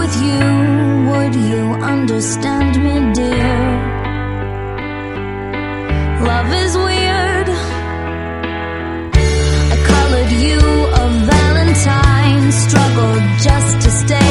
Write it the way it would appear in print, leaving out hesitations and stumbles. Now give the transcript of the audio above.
with you, would you understand me, dear? Love is weird. I colored you a valentine, struggled just to stay